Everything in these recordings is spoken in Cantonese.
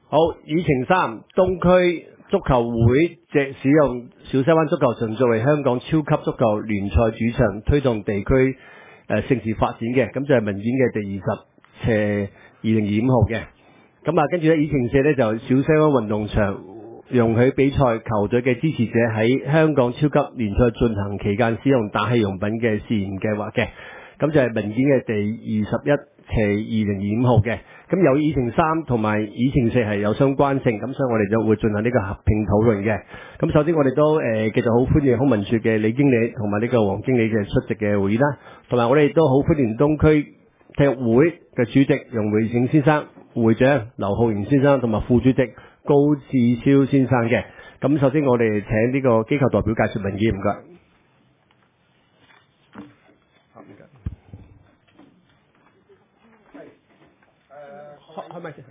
好，議程3，東區足球會藉使用小西灣足球場作為香港超級足球聯賽主場，推動地區盛事發展嘅，咁就係文件嘅第20/2025號嘅。咁啊，跟住咧議程4咧就小西灣運動場容許比賽球隊嘅支持者喺香港超級聯賽進行期間使用打氣用品嘅試驗計劃嘅。咁就係文件嘅第21/2025號嘅。咁由於議程3同埋議程4係有相關性，咁所以我哋就會進行呢個合併討論嘅。咁首先我哋都繼續好歡迎康文署嘅李經理同埋呢個黃經理嘅出席嘅會議啦，同埋我哋都好歡迎東區體育會嘅主席容會正先生、會長劉浩然先生同埋副主席高志超先生嘅。咁首先我哋請呢個機構代表介紹文件，唔該。開咪先。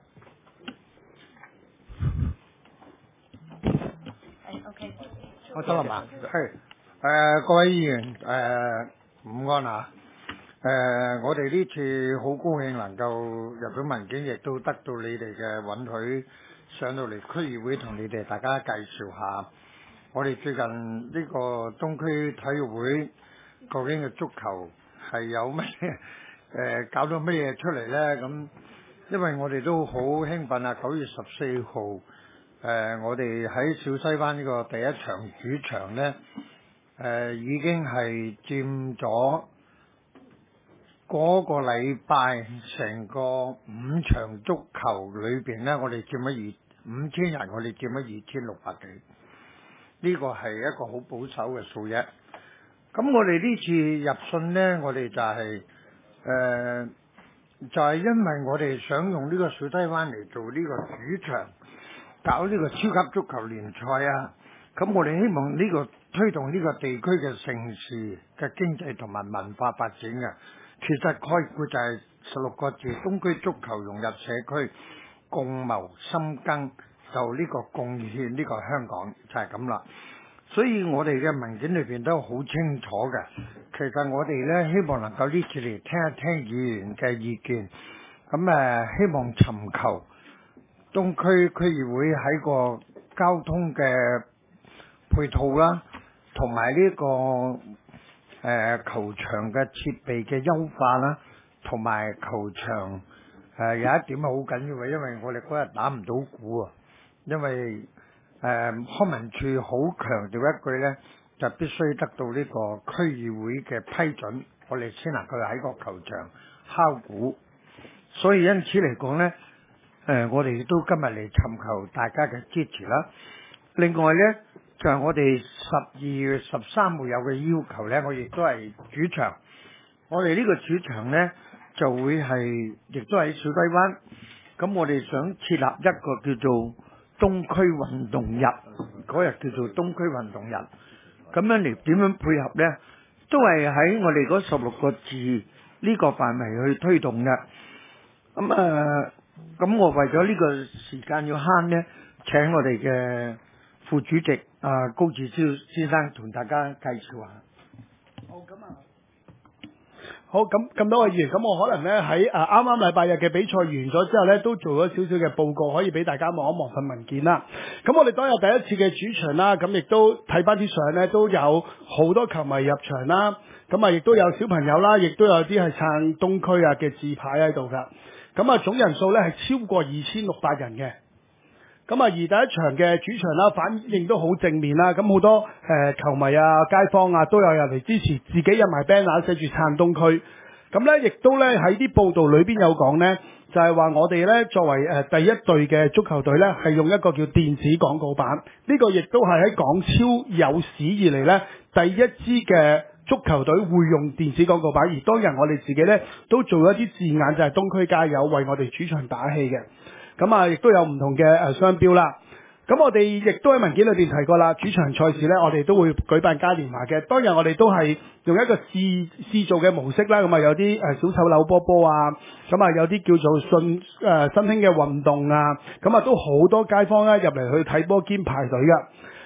OK。 我得啦嘛，各位議員午安啊！我哋呢次好高興能夠入咗文件，亦都得到你哋嘅允許，上到嚟區議會同你哋大家介紹下，我哋最近呢個東區體育會究竟嘅足球係有乜搞到乜嘢出嚟呢？咁因為我哋都好興奮啊！9月14號，我哋喺小西灣呢個第一場主場呢，已經係佔咗嗰個禮拜成個5場足球裏邊呢，我哋佔咗5000人，我哋佔咗2600幾，呢個係一個好保守嘅數啫。咁我哋呢次入信呢，我哋就係因為我哋想用呢個小西灣嚟做呢個主場，搞呢個超級足球聯賽啊！咁我哋希望呢個推動呢個地區嘅盛事嘅經濟同埋文化發展嘅。其實概括就係16個字：東區足球融入社區，共謀深耕，就呢個貢獻呢個香港就係咁啦。所以我哋嘅文件裏邊都好清楚嘅。其實我哋呢，希望能夠呢次嚟聽一聽議員嘅意見，咁希望尋求東區區議會喺個交通嘅配套啦，同埋呢個球場嘅設備嘅優化啦，同埋球場有一點係好緊要嘅，因為我哋嗰日打唔到鼓啊，因為康文署好強調一句呢，就必須得到呢個區議會嘅批准，我哋先能夠喺個球場敲鼓。所以因此嚟講呢，我哋都今日嚟尋求大家嘅支持啦。另外呢，就係我哋12月13號有嘅要求呢，我亦都係主場。我哋呢個主場呢，就會係亦都喺小西灣。咁我哋想設立一個叫做東區運動日，嗰日叫做東區運動日。咁樣嚟點樣配合呢？都係喺我哋嗰16個字呢個範圍去推動嘅。咁我為咗呢個時間要慳呢，請我哋嘅副主席高志超先生同大家介紹下。 好，咁多位議員，咁我可能咧喺啱啱禮拜日嘅比賽完咗之後咧，都做咗少少嘅報告，可以俾大家望一望份文件啦。咁我哋當日第一次嘅主場啦，咁亦都睇翻啲相咧，都有好多球迷入場啦。咁啊，亦都有小朋友啦，亦都有啲係撐東區啊嘅字牌喺度噶。咁啊，總人數咧係超過2600人嘅。咁啊，而第一場嘅主場啦，反應都好正面啦。咁好多球迷啊、街坊啊都有入嚟支持，自己印埋 banner 寫住撐東區。咁咧，亦都咧喺啲報道裏邊有講咧，就係話我哋咧作為第一隊嘅足球隊咧，係用一個叫電子廣告板。呢個亦都係喺港超有史以嚟咧第一支嘅足球隊會用電子廣告板。而當日我哋自己咧都做咗啲字眼，就係東區加油，為我哋主場打氣嘅。咁啊，亦都有唔同嘅商標啦。咁我哋亦都喺文件裏邊提過啦，主場賽事咧，我哋都會舉辦嘉年華嘅。當日我哋都係用一個試做嘅模式啦。咁啊，有啲小丑扭波波啊，咁啊有啲叫做新興嘅運動啊，咁啊都好多街坊咧入嚟去睇波兼排隊噶。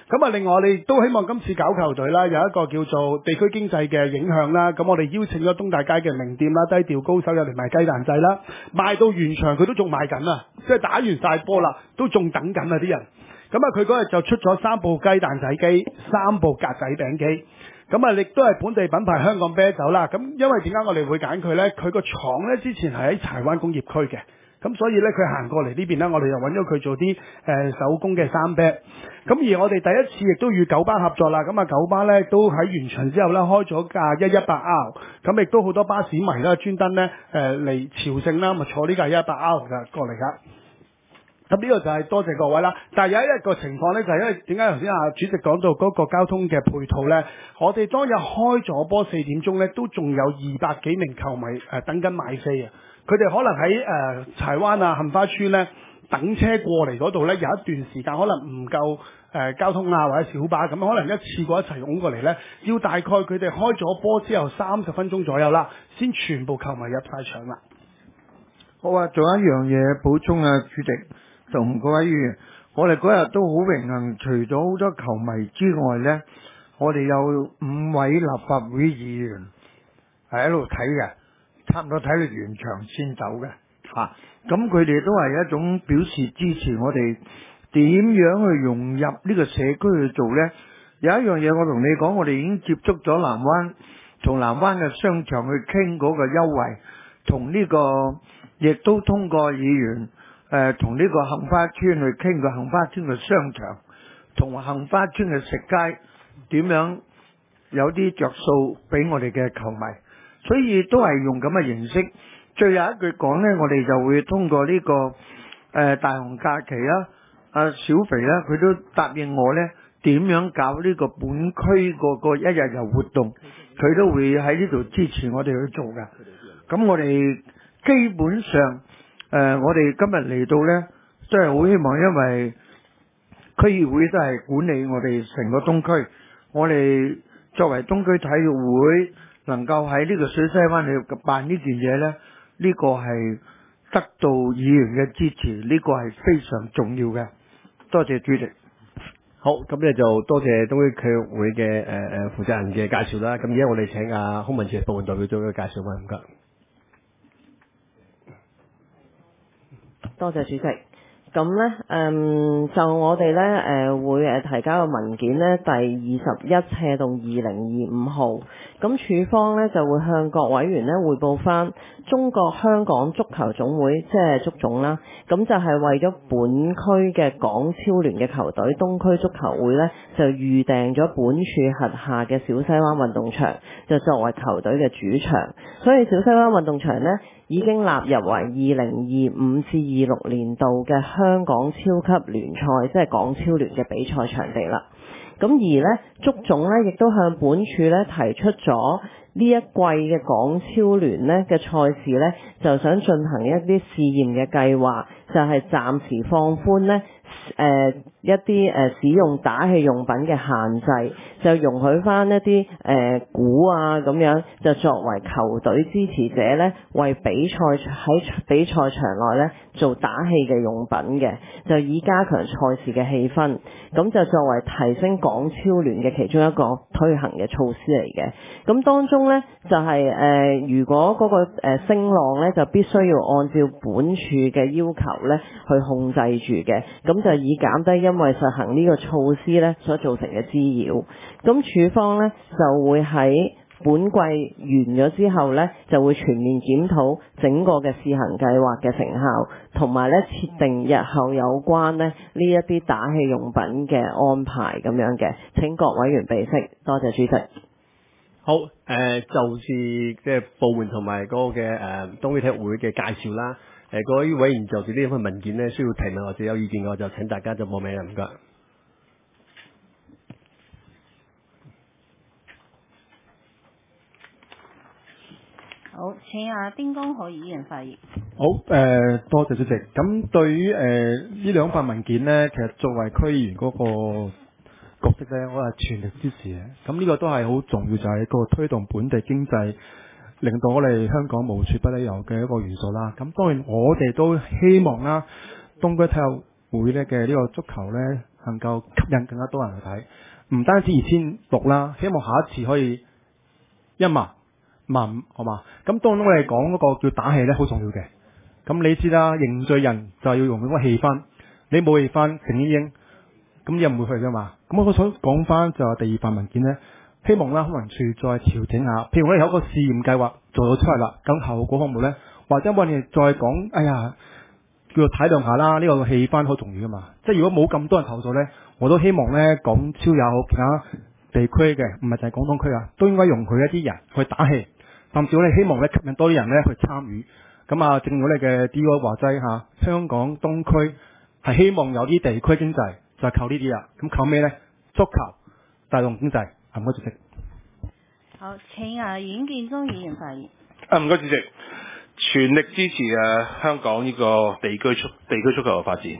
咁啊，另外我哋都希望今次搞球隊啦，有一個叫做地區經濟嘅影響啦。咁我哋邀請咗東大街嘅名店啦，低調高手入嚟賣雞蛋仔啦，賣到完場佢都仲賣緊啊！即係打完晒波啦，都仲等緊啊啲人。咁啊，佢嗰日就出咗3部雞蛋仔機，3部格仔餅機。咁啊，亦都係本地品牌香港啤酒啦。咁因為點解我哋會揀佢呢？佢個廠呢之前係喺柴灣工業區嘅。咁所以咧，佢行過嚟呢邊咧，我哋就揾咗佢做啲手工嘅生啤。咁而我哋第一次亦都與九巴合作啦。咁啊，九巴咧都喺完場之後咧開咗架118R。咁亦都好多巴士迷啦，專登咧嚟朝聖啦，咪坐呢架118R嘅過嚟噶。咁呢個就係多謝各位啦。但係有一個情況咧，就係因為點解頭先主席講到嗰個交通嘅配套咧，我哋當日開咗波4點鐘咧，都仲有200幾名球迷等緊買飛啊！佢哋可能喺柴灣啊、杏花村咧等車過嚟嗰度咧，有一段時間可能唔夠交通啊或者小巴咁，可能一次過一齊湧過嚟咧，要大概佢哋開咗波之後30分鐘左右啦，先全部球迷入晒場啦。 好啊，仲有一樣嘢補充啊，主席同各位議員，我哋嗰日都好榮幸，除咗好多球迷之外咧，我哋有5位立法會議員係喺度睇嘅。差唔多睇到完場先走嘅，咁佢哋都係一種表示支持我哋點樣去融入呢個社區去做呢？有一樣嘢我同你講，我哋已經接觸咗南灣，同南灣嘅商場去傾嗰個優惠，同呢個亦都通過議員同呢個杏花村去傾個杏花村嘅商場，同杏花村嘅食街點樣有啲着數俾我哋嘅球迷。所以都係用咁嘅形式。最後一句講呢，我哋就會通過呢個大紅假期啦。阿小肥呢，佢都答應我呢，點樣搞呢個本區個一日遊活動，佢都會喺呢度支持我哋去做嘅。咁我哋基本上我哋今日嚟到呢，都係好希望，因為區議會都係管理我哋成個東區，我哋作為東區體育會，能夠喺呢個水西灣去辦呢件嘢呢，呢個係得到議員嘅支持，呢個係非常重要嘅。多謝主席。 好，咁咧就多謝東區區議會嘅負責人嘅介紹啦。咁而家我哋請康文署部門代表做一個介紹嘛，唔該。 多謝主席。咁咧，就我哋咧會提交個文件咧，第21/2025號。咁署方咧就會向各委員咧匯報翻中國香港足球總會，即係足總啦。咁就係為咗本區嘅港超聯嘅球隊東區足球會咧，就預訂咗本署轄下嘅小西灣運動場，就作為球隊嘅主場。所以小西灣運動場咧已經納入為2025-26年度嘅香港超級聯賽，即係港超聯嘅比賽場地啦。咁而咧，足總咧亦都向本署咧提出咗呢一季嘅港超聯咧嘅賽事咧，就想進行一啲試驗嘅計劃，就係暫時放寬咧一啲使用打氣用品嘅限制，就容許翻一啲鼓啊咁樣，就作為球隊支持者咧，為比賽喺比賽場內咧做打氣嘅用品嘅，就以加強賽事嘅氣氛。咁就作為提升港超聯嘅其中一個推行嘅措施嚟嘅。咁當中咧就係如果嗰個聲浪咧就必須要按照本署嘅要求咧去控制住嘅，咁就以減低因為實行呢個措施咧所造成嘅滋擾。咁署方咧就會喺本季完咗之後咧，就會全面檢討整個嘅試行計劃嘅成效，同埋咧設定日後有關咧呢一啲打氣用品嘅安排咁樣嘅。請各委員備悉，多謝主席。 好，就是即係部門同埋嗰個嘅東區體育會嘅介紹啦。各位委員就住呢份文件咧，需要提問或者有意見嘅話，就請大家就報名啦，唔該。 好，請丁公豪議員發言。 好，多謝主席。咁對於呢兩份文件呢，其實作為區議員嗰個角色呢，我係全力支持嘅。咁呢個都係好重要，就係一個推動本地經濟，令到我哋香港無處不旅遊嘅一個元素啦。咁當然我哋都希望啦，東區體育會呢嘅呢個足球呢， 能夠吸引更加多人去睇。唔單止2600啦，希望下一次可以10000、15000，好嘛？咁當中我哋講嗰個叫打氣咧，好重要嘅。咁你知啦，凝聚人就係要用嗰個氣氛，你冇氣氛，成英英，咁又唔會去噶嘛。咁我想講翻就係第二份文件咧，希望啦，康文署再調整下，譬如我哋有一個試驗計劃做咗出嚟啦，咁後果方面咧，或者我哋再講，哎呀，叫做體諒下啦，呢個氣氛好重要噶嘛。即係如果冇咁多人投訴咧，我都希望咧，港超也好，其他地區嘅，唔係就係廣東區啊，都應該容許一啲人去打氣，甚至我哋希望咧吸引多啲人咧去參與。咁啊，正如我哋嘅 D.O. 話齋嚇，香港東區係希望有啲地區經濟，就係靠呢啲啦。咁靠咩咧？足球帶動經濟。唔該主席。 好，請阮建宗議員發言。 唔該主席，全力支持香港呢個地區足球嘅發展。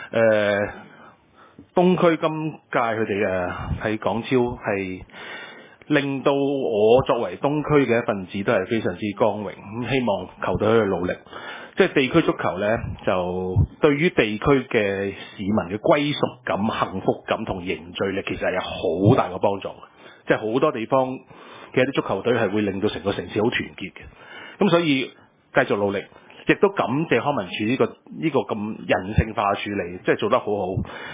東區今屆佢哋喺港超係令到我作為東區嘅一份子都係非常之光榮。咁希望球隊去努力，即係地區足球呢，就對於地區嘅市民嘅歸屬感、幸福感同凝聚力，其實係有好大嘅幫助。即係好多地方嘅啲足球隊係會令到成個城市好團結嘅。咁所以繼續努力，亦都感謝康文署呢個咁人性化嘅處理，即係做得好好。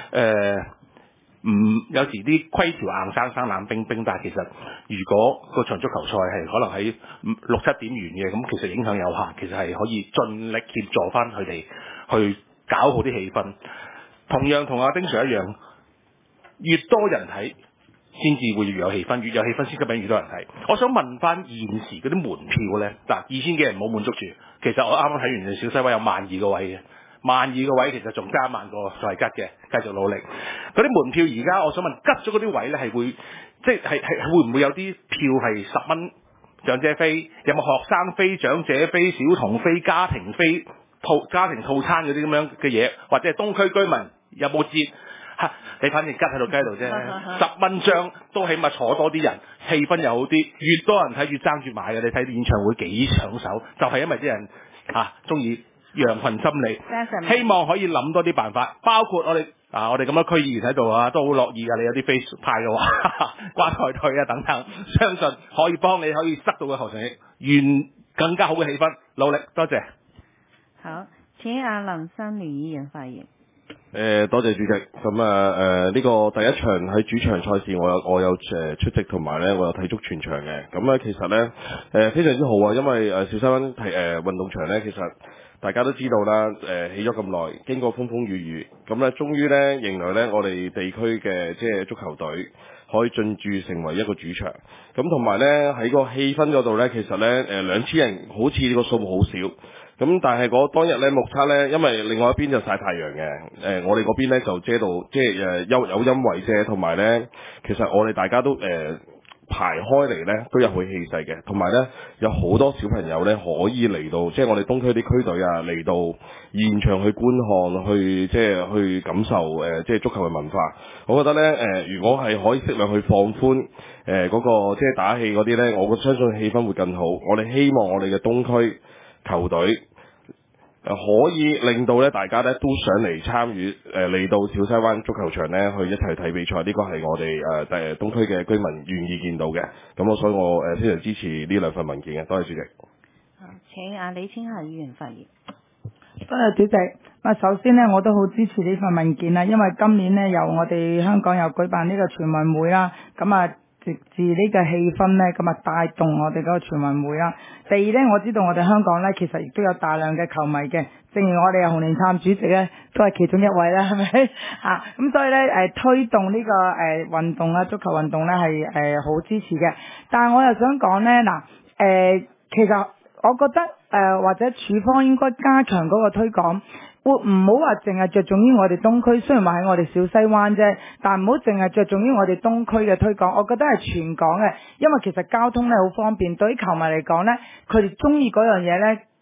有時啲規條硬生生冷冰冰，但係其實如果個場足球賽係可能喺6-7點完嘅，咁其實影響有限，其實係可以盡力協助翻佢哋去搞好啲氣氛。同樣同阿丁 Sir 一樣，越多人睇先至會越有氣氛，越有氣氛先吸引越多人睇。我想問翻現時嗰啲門票咧，嗱2000幾人冇滿足住，其實我啱啱睇完小西灣有12000個位嘅。12000個位其實仲加10000個就係吉嘅，繼續努力。嗰啲門票而家我想問，吉咗嗰啲位咧係會，即係會唔會有啲票係10蚊長者飛？有冇學生飛、長者飛、小童飛、家庭飛、家庭套餐嗰啲咁樣嘅嘢？或者係東區居民有冇折？你反正吉喺度雞度啫，10蚊張都起碼坐多啲人，氣氛又好啲。越多人睇越爭住買嘅，你睇演唱會幾搶手，就係因為啲人中意羊群心理，希望可以諗多啲辦法，包括我哋咁多區議員喺度都好樂意㗎。你有啲 face 派嘅話，關台隊等等，相信可以幫你可以塞到個球場，願更加好嘅氣氛，努力，多謝。 好，請林新聯議員發言。 多謝主席。咁呢個第一場喺主場賽事，我有出席，同埋咧我有睇足全場嘅。咁咧其實咧非常之好啊，因為小西灣運動場咧，其實大家都知道啦，起咗咁耐，經過風風雨雨，咁咧終於咧迎來咧我哋地區嘅即係足球隊可以進駐成為一個主場。咁同埋咧喺個氣氛嗰度咧，其實咧2000人好似呢個數目好少。咁但係當日咧目測咧，因為另外一邊就曬太陽嘅，我哋嗰邊咧就遮到，即係有陰圍遮，同埋咧其實我哋大家都排開嚟咧都有佢氣勢嘅，同埋咧有好多小朋友咧可以嚟到，即係我哋東區啲區隊嚟到現場去觀看，去感受即係足球嘅文化。我覺得咧如果係可以適量去放寬嗰個即係打氣嗰啲咧，我相信氣氛會更好。我哋希望我哋嘅東區球隊可以令到咧大家咧都想嚟參與嚟到小西灣足球場咧去一齊睇比賽，呢個係我哋東區嘅居民願意見到嘅。咁所以我非常支持呢兩份文件嘅。多謝主席。 好，請李千霞議員發言。 多謝主席。首先呢，我都好支持呢份文件啦，因為今年呢，由我哋香港又舉辦呢個全運會啦，直至呢個氣氛呢，帶動我哋嗰個全運會啦。第二呢，我知道我哋香港呢，其實亦都有大量嘅球迷嘅，正如我哋洪連杉主席呢，都係其中一位啦，係咪？咁所以呢，推動呢個運動啦，足球運動呢，係好支持嘅。但係我又想講呢，其實我覺得或者署方應該加強嗰個推廣。會唔好話淨係着重於我哋東區，雖然話喺我哋小西灣啫，但唔好淨係着重於我哋東區嘅推廣。我覺得係全港嘅，因為其實交通咧好方便，對於球迷嚟講咧，佢哋中意嗰樣嘢咧，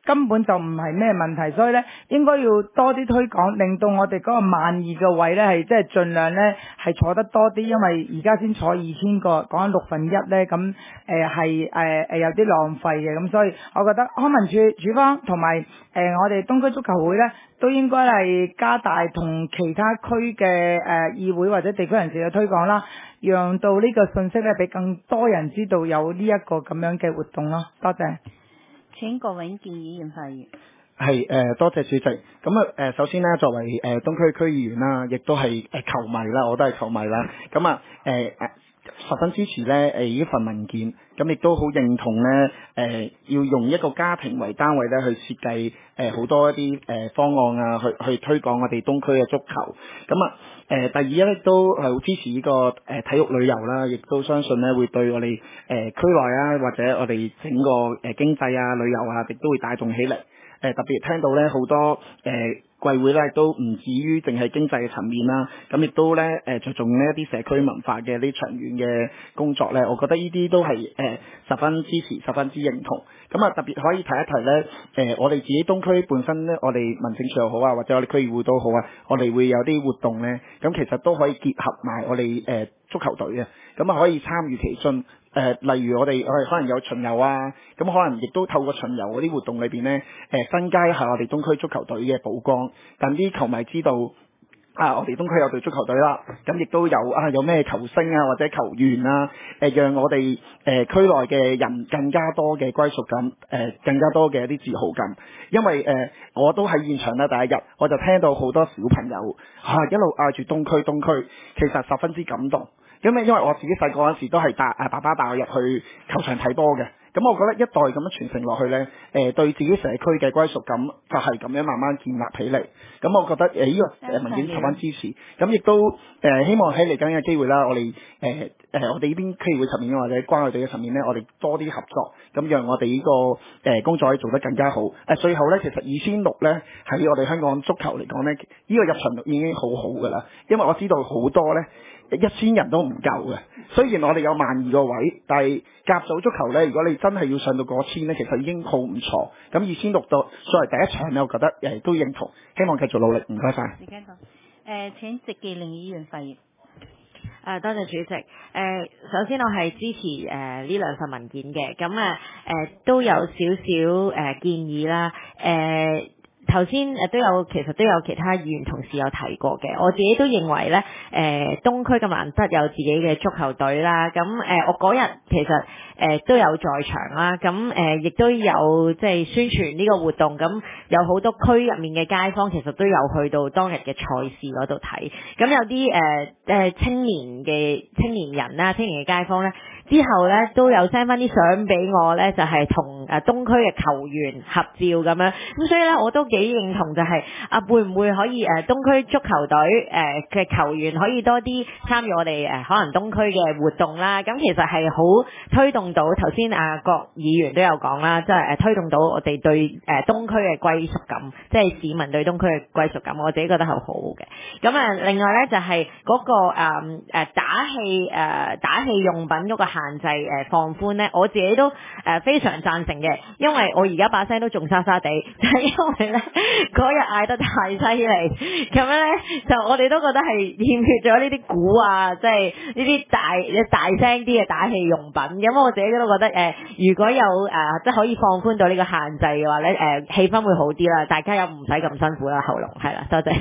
根本就唔係咩問題，所以咧應該要多啲推廣，令到我哋嗰個萬二嘅位咧係即係盡量咧係坐得多啲，因為而家先坐2000個，講緊1/6咧，咁係有啲浪費嘅，咁所以我覺得康文署署方同埋我哋東區足球會咧都應該係加大同其他區嘅議會或者地區人士嘅推廣啦，讓到呢個信息咧俾更多人知道有呢一個咁樣嘅活動咯。多謝。 請郭永健議員發言。 係多謝主席。咁首先咧，作為東區區議員啦，亦都係球迷啦，我都係球迷啦。咁十分支持咧呢份文件，咁亦都好認同咧要用一個家庭為單位咧去設計好多一啲方案啊，去推廣我哋東區嘅足球。第二咧都係好支持呢個體育旅遊啦，亦都相信咧會對我哋區內啊或者我哋整個經濟啊旅遊啊，亦都會帶動起嚟。特別聽到咧好多貴會咧都唔止於淨係經濟嘅層面啦，咁亦都咧着重呢一啲社區文化嘅呢長遠嘅工作咧，我覺得呢啲都係十分支持、十分之認同。特別可以提一提咧，我哋自己東區本身咧，我哋民政處又好啊，或者我哋區議會都好啊，我哋會有啲活動咧，咁其實都可以結合埋我哋足球隊嘅，咁可以參與其中。例如我哋可能有巡遊啊，咁可能亦都透過巡遊嗰啲活動裏邊咧，增加一下我哋東區足球隊嘅曝光，等啲球迷知道我哋東區有隊足球隊啦，咁亦都有咩球星啊或者球員啊，讓我哋區內嘅人更加多嘅歸屬感，更加多嘅一啲自豪感。因為我都喺現場啦，第一日我就聽到好多小朋友一路嗌住東區，其實十分之感動。因為我自己細個嗰陣時都係爸爸帶我入去球場睇波嘅，咁我覺得一代咁樣傳承落去呢，對自己社區嘅歸屬感就係咁樣慢慢建立起嚟。咁我覺得呢個文件十分支持，咁亦都希望喺嚟緊嘅機會啦，我哋我哋呢邊區議會層面或者關愛隊嘅層面呢，我哋多啲合作，咁讓我哋呢個工作可以做得更加好。最後呢，其實2600呢喺我哋香港足球嚟講呢，呢個入場率已經好好㗎啦，因為我知道好多呢。1000人都唔夠嘅，雖然我哋有12000個位，但係甲組足球呢，如果你真係要上到過千呢，其實已經好唔錯。咁2600到作為第一場呢，我覺得都認同，希望繼續努力。唔該晒。 時間到。請席健玲議員發言。 多謝主席。首先我係支持呢兩份文件嘅，咁都有少少建議啦。頭先其實都有其他議員同事有提過嘅，我自己都認為咧，東區咁難得有自己嘅足球隊啦，咁我嗰日其實都有在場啦，咁亦都有即係宣傳呢個活動，咁有好多區入面嘅街坊其實都有去到當日嘅賽事嗰度睇，咁有啲青年人啦、青年嘅街坊咧。之後咧都有 send 翻啲相俾我咧，就係同東區嘅球員合照咁樣，咁所以咧我都幾認同就係會唔會可以東區足球隊嘅球員可以多啲參與我哋可能東區嘅活動啦，咁其實係好推動到頭先郭議員都有講啦，即係推動到我哋對東區嘅歸屬感，即係市民對東區嘅歸屬感，我自己覺得係好好嘅。咁另外咧就係嗰個打氣用品嗰個限制放寬咧，我自己都非常贊成嘅，因為我而家把聲都仲沙沙地，就係因為咧嗰日嗌得太犀利，咁樣咧就我哋都覺得係欠缺咗呢啲鼓啊，即係呢啲大聲啲嘅打氣用品。咁我自己都覺得如果有即係可以放寬到呢個限制嘅話咧，氣氛會好啲啦，大家又唔使咁辛苦啦，喉嚨係啦，多謝。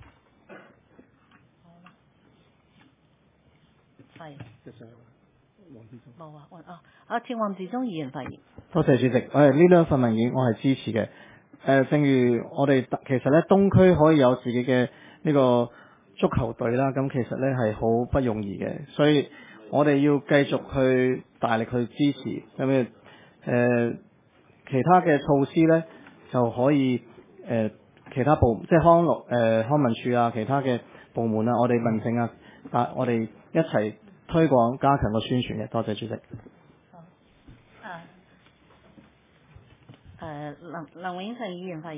請黃志忠議員發言。 多謝主席。呢兩份文件我係支持嘅。正如我哋其實咧東區可以有自己嘅呢個足球隊啦，咁其實咧係好不容易嘅，所以我哋要繼續去大力去支持。咁其他嘅措施咧就可以其他部即係康文署啊，其他嘅部門啊，我哋民政啊，我哋一齊推廣加強個宣傳嘅。多謝主席。 林永成議員發言。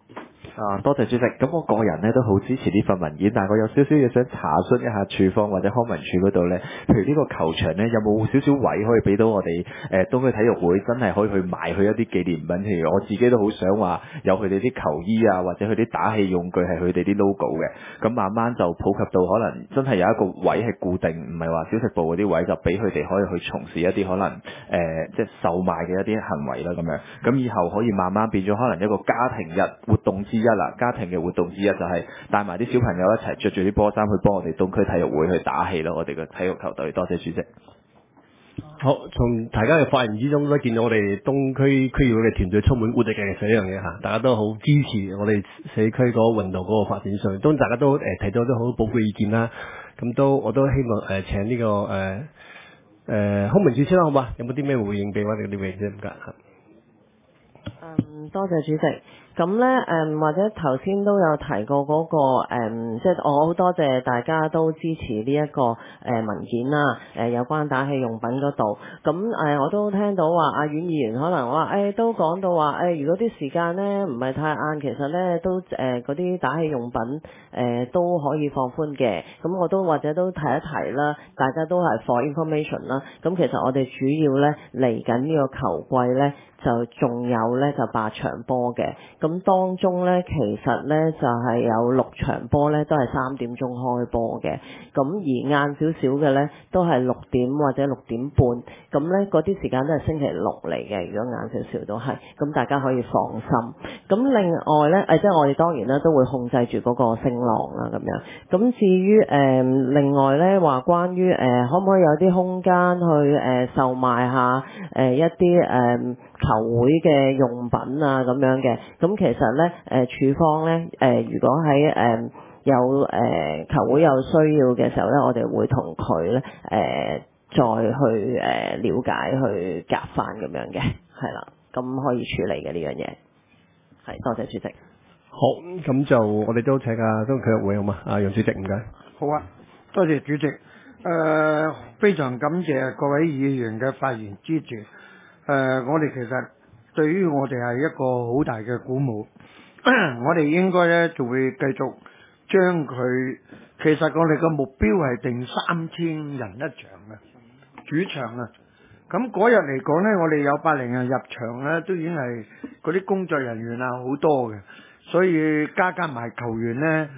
多謝主席。咁我個人咧都好支持呢份文件，但係我有少少嘢想查詢一下處方或者康文署嗰度咧，譬如呢個球場咧有冇少少位可以俾到我哋東區體育會真係可以去賣佢一啲紀念品，譬如我自己都好想話有佢哋啲球衣啊，或者佢啲打氣用具係佢哋啲 logo 嘅，咁慢慢就普及到可能真係有一個位係固定，唔係話小食部嗰啲位就俾佢哋可以去從事一啲可能即係售賣嘅一啲行為啦咁樣，咁以後可以慢慢變咗可能一個家庭日活動之一啦，家庭嘅活動之一就係帶埋啲小朋友一齊着住啲波衫去幫我哋東區體育會去打氣咯，我哋嘅體育球隊。多謝主席。 好，從大家嘅發言之中都見到我哋東區區議會嘅團隊充滿活力嘅，其實呢樣嘢嚇，大家都好支持我哋社區嗰個運動嗰個發展上，當然大家都提到都好寶貴意見啦。咁我都希望請呢個康文署先啦，好嘛？有冇啲咩回應俾我哋啲位啫？唔該嚇。 多謝主席。咁咧或者頭先都有提過嗰個即係我好多謝大家都支持呢一個文件啦。有關打氣用品嗰度，咁我都聽到話阿阮議員可能話都講到話如果啲時間咧唔係太晏，其實咧都嗰啲打氣用品都可以放寬嘅。咁我都或者都提一提啦，大家都係 for information 啦。咁其實我哋主要咧嚟緊呢個球季咧就仲有咧就8場波嘅。咁當中咧，其實咧就係有6場波咧，都係3點鐘開波嘅。咁而晏少少嘅咧，都係6點或者6點半。咁咧嗰啲時間都係星期六嚟嘅。如果晏少少都係，咁大家可以放心。咁另外咧，即係我哋當然咧都會控制住嗰個聲浪啦，咁樣。咁至於另外咧話關於可唔可以有啲空間去售賣下一啲球會嘅用品啊咁樣嘅。咁其實咧處方咧如果喺有球會有需要嘅時候咧，我哋會同佢咧再去了解去夾翻咁樣嘅，係啦，咁可以處理嘅呢樣嘢。係，多謝主席。 好，咁就我哋都請東區體育會好嘛？楊主席唔該。 好啊，多謝主席。非常感謝各位議員嘅發言支持。我哋其實對於我哋係一個好大嘅鼓舞。我哋應該咧就會繼續將佢，其實我哋嘅目標係定3000人一場嘅主場啊。咁嗰日嚟講咧，我哋有100零人入場咧，都已經係嗰啲工作人員啊好多嘅，所以加埋球員咧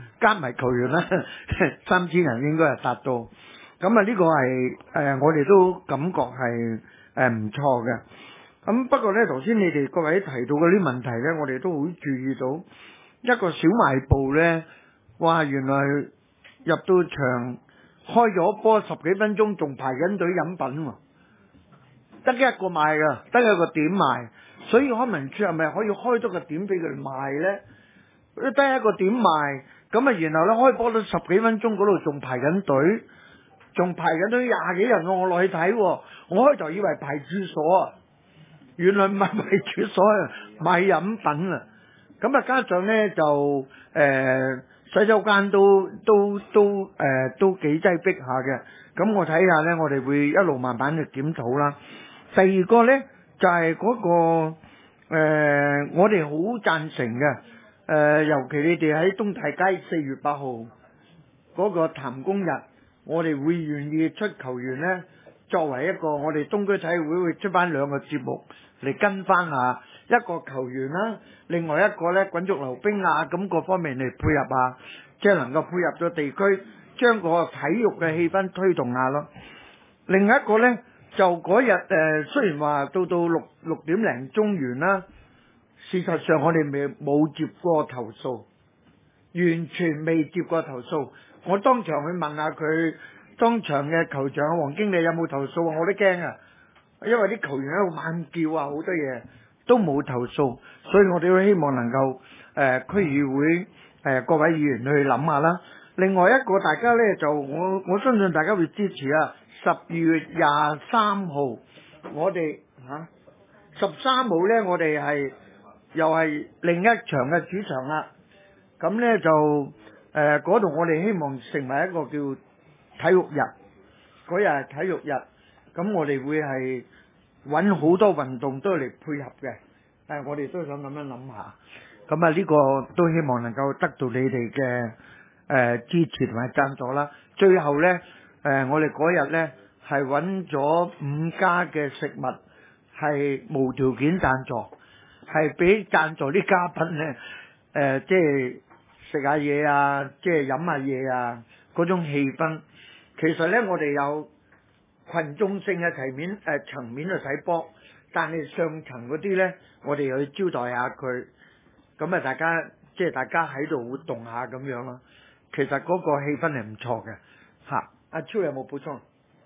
，3000人應該係達到。咁啊呢個係我哋都感覺係唔錯嘅。咁不過咧，頭先你哋各位提到嗰啲問題咧，我哋都好注意到一個小賣部咧，哇！原來入到場開咗波10幾分鐘，仲排緊隊飲品喎，得一個賣㗎，得一個點賣，所以康文署係咪可以開多個點俾佢哋賣咧？得一個點賣，咁啊，然後咧開波都10幾分鐘，嗰度仲排緊隊，仲排緊隊20幾人喎，我落去睇喎，我開頭以為排廁所啊。原來唔係賣廁所啊，賣飲品啊！咁啊，加上咧就洗手間都幾擠迫下嘅。咁我睇下咧，我哋會一路慢慢去檢討啦。第二個咧就係嗰個我哋好贊成嘅尤其你哋喺東大街4月8號嗰個譚公日，我哋會願意出球員咧，作為一個我哋東區體育會會出翻2個節目。嚟跟翻下一個球員啦，另外一個咧滾軸溜冰啊，咁各方面嚟配合啊，即係能夠配合咗地區，將個體育嘅氣氛推動下咯。另一個咧就嗰日雖然話到6點零鐘完啦，事實上我哋冇接過投訴，完全未接過投訴。我當場去問下佢，當場嘅球場黃經理有冇投訴，我都驚啊！因為啲球員喺度猛叫啊，好多嘢都冇投訴，所以我哋都希望能夠區議會各位議員去諗下啦。另外一個大家咧就我相信大家會支持啊，12月23號我哋13號咧我哋係又係另一場嘅主場啦。咁咧就嗰度我哋希望成為一個叫體育日，嗰日係體育日。咁我哋會係揾好多運動都嚟配合嘅，我哋都想咁樣諗下。 咁啊呢個都希望能夠得到你哋嘅支持同埋贊助啦。最後呢，我哋嗰日呢係揾咗5家嘅食物係無條件贊助，係俾贊助啲嘉賓呢，即係食下嘢啊，即係飲下嘢啊，嗰種氣氛。其實呢，我哋有群眾性嘅層面去睇波，但係上層嗰啲呢，我哋又要招待下佢。咁啊，大家喺度活動下咁樣咯。其實嗰個氣氛係唔錯嘅嚇。阿超有冇補充？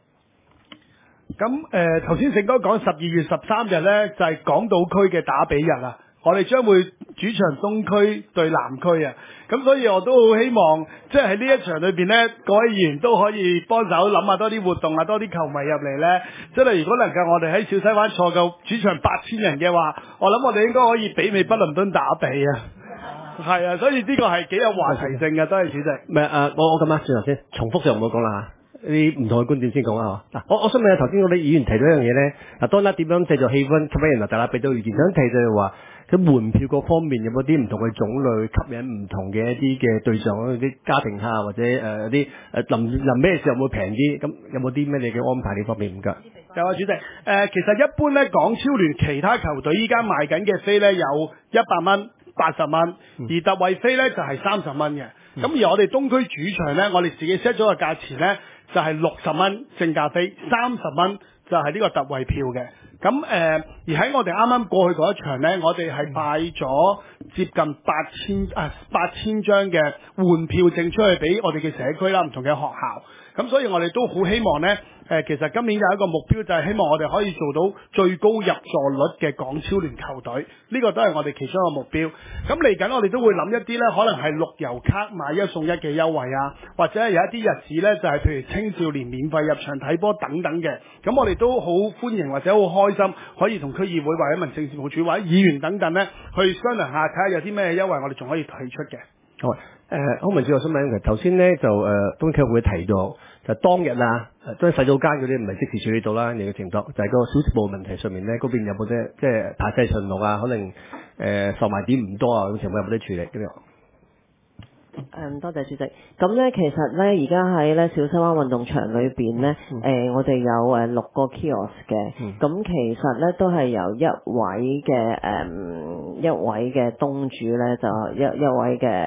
咁頭先盛哥講12月13日呢，就係港島區嘅打比日啊，我哋將會主場東區對南區啊，咁所以我都好希望即係喺呢一場裏邊呢，各位議員都可以幫手諗下多啲活動啊，多啲球迷入嚟呢。真係如果能夠我哋喺小西灣坐夠主場8000人嘅話，我諗我哋應該可以媲美北倫敦打比啊。係啊，所以呢個係幾有話題性嘅，多謝主席。 唔係我咁啊，轉頭先，重複就唔好講啦嚇，啲唔同嘅觀點先講啦嚇。嗱，我想問下頭先嗰啲議員提到一樣嘢咧，嗱，當然點樣製造氣氛吸引人啊，大家俾到意見。想提就係話，佢門票嗰方面有冇啲唔同嘅種類吸引唔同嘅一啲嘅對象，啲家庭客或者有啲臨咩時候會平啲？咁有冇啲咩嘢嘅安排呢方面？唔該。 有啊，主席。其實一般咧，港超聯其他球隊依家賣緊嘅飛咧有100蚊、80蚊，而特惠飛咧就係30蚊嘅。咁而我哋東區主場咧，我哋自己 set 咗個價錢咧，就係60蚊正價飛，30蚊就係呢個特惠票嘅。咁而喺我哋啱啱過去嗰一場咧，我哋係派咗接近8000張嘅換票證出去俾我哋嘅社區啦，唔同嘅學校。咁所以我哋都好希望呢，其實今年有一個目標就係希望我哋可以做到最高入座率嘅港超聯球隊，呢個都係我哋其中一個目標。咁嚟緊我哋都會諗一啲呢，可能係綠油卡買1送1嘅優惠啊，或者係有一啲日子呢，就係譬如青少年免費入場睇波等等嘅。咁我哋都好歡迎或者好開心，可以同區議會或者民政事務處或者議員等等呢，去商量下，睇下有啲咩優惠我哋仲可以提出嘅。 好，康文署我想問嘅，頭先咧就東區會提到就當日啊，都係洗手間嗰啲唔係即時處理到啦，你嘅情況就係個小食部問題上面咧，嗰邊有冇即係排晒巡邏啊？可能售賣點唔多啊，咁情況有冇得處理咁樣？ 多謝主席。咁咧，其實咧，而家喺咧小西灣運動場裏邊咧，我哋有6個 kiosk 嘅。咁其實咧都係由一位嘅東主咧，就一位嘅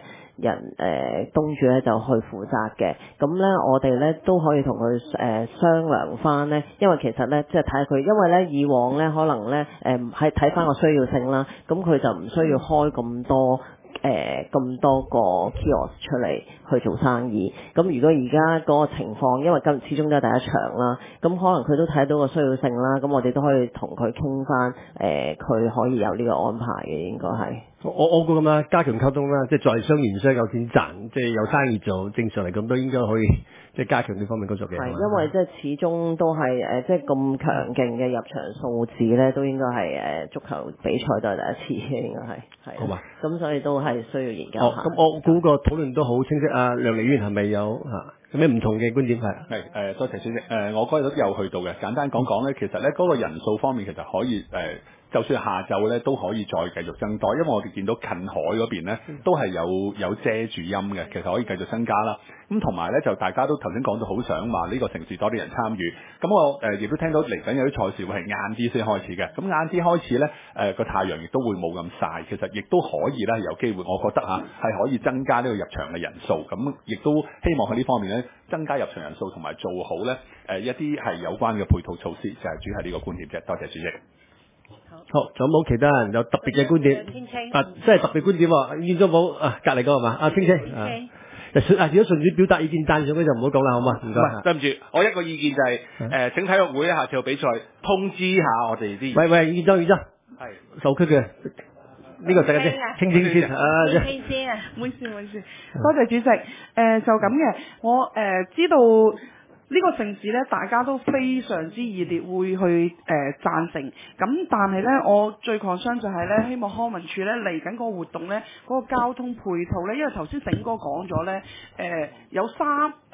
東主咧就去負責嘅。咁咧我哋咧都可以同佢商量翻咧，因為其實咧即係睇佢，因為咧以往咧可能咧係睇翻個需要性啦，咁佢就唔需要開咁多個 kiosk 出嚟去做生意。咁如果而家嗰個情況，因為今始終都係第一場啦，咁可能佢都睇到個需要性啦，咁我哋都可以同佢傾翻，佢可以有呢個安排嘅，應該係。 我估咁啦，加強溝通啦，即係在商言商，有錢賺，即係有生意做，正常嚟講都應該可以即係加強呢方面工作嘅。 係，因為即係始終都係即係咁強勁嘅入場數字咧，都應該係足球比賽都係第一次嘅，應該係。好嘛。咁所以都係需要研究下。 咁我估個討論都好清晰啊！梁利議員係咪有有咩唔同嘅觀點係？ 係多謝主席。我嗰日都有去到嘅。簡單講講咧，其實咧嗰個人數方面其實可以就算下晝咧都可以再繼續增多，因為我哋見到近海嗰邊咧都係有遮住陰嘅，其實可以繼續增加啦。咁同埋咧就大家都頭先講到好想話呢個城市多啲人參與，咁我亦都聽到嚟緊有啲賽事會係晏啲先開始嘅，咁晏啲開始咧個太陽亦都會冇咁曬，其實亦都可以咧有機會，我覺得係可以增加呢個入場嘅人數，咁亦都希望喺呢方面咧增加入場人數同埋做好咧一啲係有關嘅配套措施，就係主要係呢個觀點啫。多謝主席。 好，仲有冇其他人有特別嘅觀點？ 青青即係特別觀點喎，見咗冇？隔離嗰個係嘛？青青。如果順便表達意見讚賞咧，就唔好講啦，好嘛？唔該。 對唔住，我一個意見就係請體育會下次有比賽通知下我哋啲。 喂，議長，係受區嘅呢個世界先，青青先青青先啊， 唔好意思，多謝主席。就咁嘅，我知道。呢個城市咧，大家都非常之熱烈會去贊成。咁但係咧，我最 concern 就係咧，希望康文署咧嚟緊個活動咧，嗰個交通配套咧，因為頭先醒哥講咗咧，有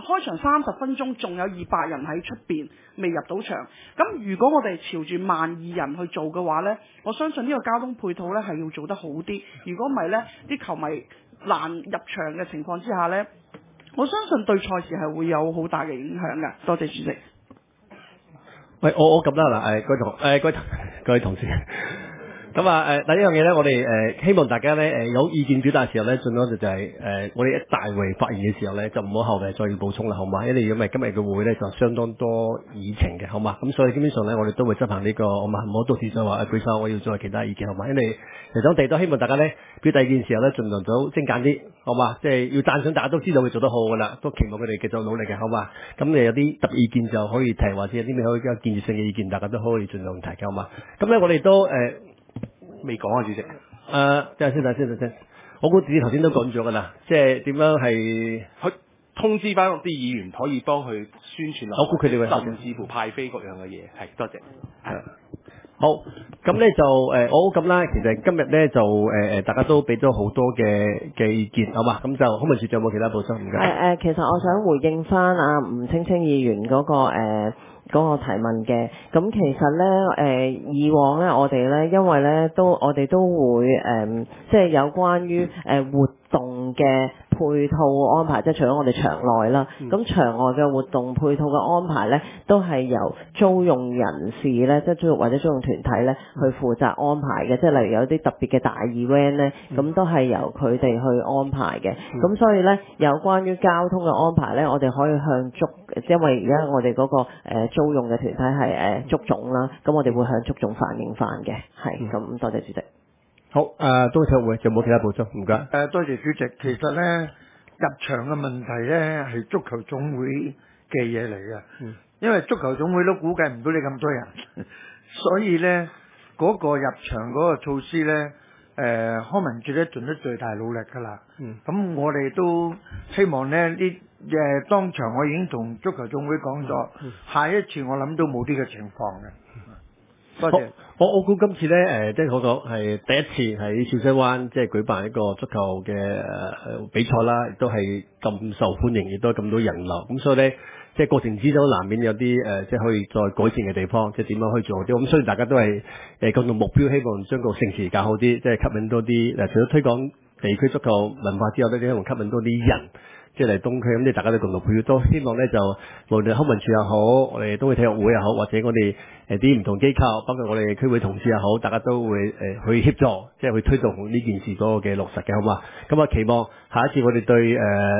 開場30分鐘，仲有200人喺出邊未入到場。咁如果我哋朝住12000人去做嘅話呢，我相信呢個交通配套呢係要做得好啲。如果唔係呢，啲球迷難入場嘅情況之下呢，我相信對賽事係會有好大嘅影響嘅。多謝主席。 喂，我咁啦嗱，各位同事。咁啊第一樣嘢咧，我哋希望大家咧有意見表達嘅時候咧，盡量就係我哋一大會發言嘅時候咧，就唔好後嚟再要補充啦，好嘛？因為今日嘅會咧就相當多議程嘅，好嘛？咁所以基本上咧，我哋都會執行呢個，好嘛？唔好到時再話舉手，我要再其他意見，好嘛？因為其實我哋都希望大家咧表達意見嘅時候咧，盡量都精簡啲，好嘛？即係要讚賞，大家都知道佢做得好噶啦，都期望佢哋繼續努力嘅，好嘛？咁你有啲特別意見就可以提，或者有啲咩可以比較建設性嘅意見，大家都可以盡量提嘅，好嘛？咁咧我哋都未講啊，主席。 等先。我估自己頭先都講咗㗎啦，即係點樣係去通知翻啲議員可以幫佢宣傳落， 我估佢哋會甚至乎派飛各樣嘅嘢。係，多謝。 好，咁咧就我咁啦。其實今日咧就大家都俾咗好多嘅意見，好嘛？咁就康文署長有冇其他補充？唔該。 其實我想回應翻吳青青議員嗰個提問嘅。咁其實咧以往咧我哋咧因為咧我哋都會即係有關於活動嘅配套安排，即係除咗我哋場內啦，咁場外嘅活動配套嘅安排咧，都係由租用人士咧，即係租用或者租用團體咧去負責安排嘅，即係例如有啲特別嘅大 event 咧，咁都係由佢哋去安排嘅。咁所以咧，有關於交通嘅安排咧，我哋可以向因為而家我哋嗰個租用嘅團體係足總啦，咁我哋會向足總反映翻嘅。係咁，多謝主席。 好，多謝會，就冇其他補充，唔該。 多謝主席。其實咧，入場嘅問題咧係足球總會嘅嘢嚟嘅，因為足球總會都估計唔到你咁多人，所以咧嗰個入場嗰個措施咧，康文署咧盡咗最大努力㗎啦。咁我哋都希望咧當場我已經同足球總會講咗，下一次我諗都冇呢個情況嘅。多謝。 我估今次咧，即係嗰個係第一次喺小西灣即係舉辦一個足球嘅比賽啦，亦都係咁受歡迎，亦都咁多人流。咁所以咧，即係過程之中難免有啲即係可以再改善嘅地方，即係點樣可以做好啲。咁所以大家都係共同目標，希望將個盛事搞好啲，即係吸引多啲。除咗推廣地區足球文化之外咧，希望吸引多啲人。即係嚟東區，咁即係大家都共同配合，都希望咧就無論康文署又好，我哋東區體育會又好，或者我哋啲唔同機構，包括我哋區會同事又好，大家都會去協助，即係去推動呢件事嗰個嘅落實嘅，好嘛？咁啊，期望下一次我哋對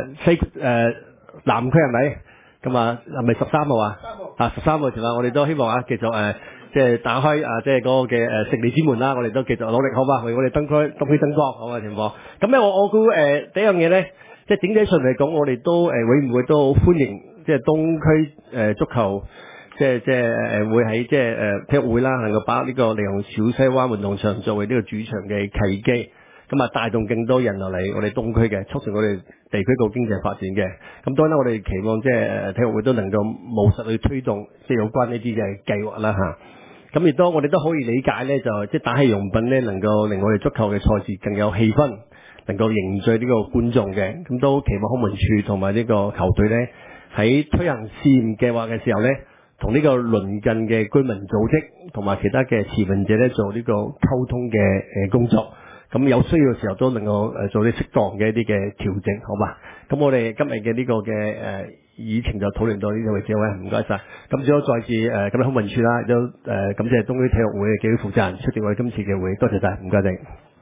南區係咪？咁啊，係咪13號啊？13號前啊，我哋都希望繼續即係打開即係嗰個嘅勝利之門啦，我哋都繼續努力，好嘛？為我哋東區爭光，好嘅情況。咁咧，我估第一樣嘢咧。即係整體上嚟講，我哋都會唔會都好歡迎，即係東區足球，即係會喺即係體育會啦，能夠把呢個利用小西灣運動場作為呢個主場嘅契機，咁啊帶動更多人落嚟我哋東區嘅，促成我哋地區個經濟發展嘅。咁當然我哋期望即係體育會都能夠務實去推動即係有關呢啲嘅計劃啦嚇。咁亦都我哋都可以理解咧，就即係打氣用品咧，能夠令我哋足球嘅賽事更有氣氛。能夠凝聚呢個觀眾嘅，咁都期望康文署同埋呢個球隊咧喺推行試驗計劃嘅時候咧，同呢個鄰近嘅居民組織同埋其他嘅持份者咧做呢個溝通嘅工作，咁有需要嘅時候都能夠做啲適當嘅一啲嘅調整，好嘛？咁我哋今日嘅呢個嘅議程就討論到呢度為止，唔該晒。咁最後再次咁康文署啦，都感謝東區體育會嘅幾位負責人出席我哋今次嘅會，多謝晒，唔該你。